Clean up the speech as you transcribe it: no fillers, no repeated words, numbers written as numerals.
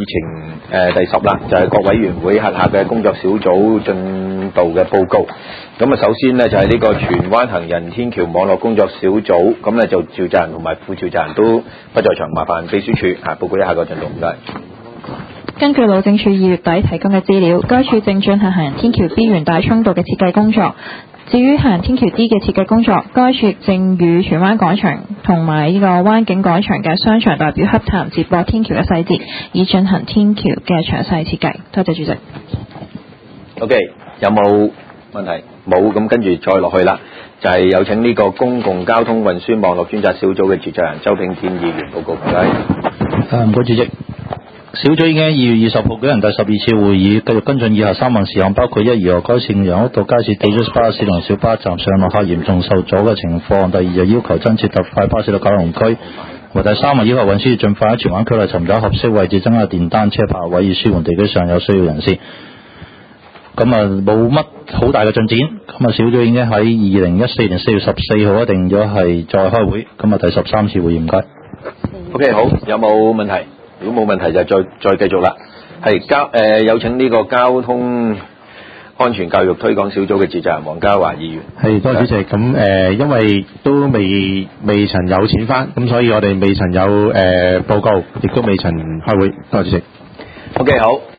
議程第10啦，就係各委員會轄下嘅工作小組進度嘅報告。咁啊，首先呢，就係呢個荃灣行人天橋網絡工作小組，咁呢就召集人同埋副召集人都不在場，麻煩秘書處報告一下個進度，唔該。 根據路政署2月底提供嘅資料，該處正進行行人天橋 B 元大涌道嘅設計工作。至於行人天橋 D 嘅設計工作，該處正與荃灣廣場同埋呢個灣景廣場嘅商場代表洽談接駁天橋嘅細節，以進行天橋嘅詳細設計。多謝主席。 OK， 有冇問題？冇，咁跟住再落去啦，就係有請呢個公共交通運輸網絡專責小組嘅召集人周炳添議員報告。唔該。 唔該，主席。小組已經喺2月20號舉行第12次會議，繼續跟進以下3項事項，包括一、如何改善楊屋道街市地鐵巴士同小巴站上落客嚴重受阻嘅情況；第二，就要求增設特快巴士到九龍區；和第三，要求運輸盡快喺荃灣區內尋找合適位置增加電單車泊位，以舒緩地區上有需要人士。咁冇乜好大嘅進展。咁小組已經喺2014年4月14號一定咗係再開會。咁第13次會議，唔該。 OK， 好，有冇問題？如果冇問題就再繼續啦。係有請呢個交通安全教育推廣小組嘅召集人黃家華議員。 係，多謝主席。咁因為都未曾有錢返，咁所以我哋未曾有報告，亦都未曾開會。多謝主席。 OK， 好。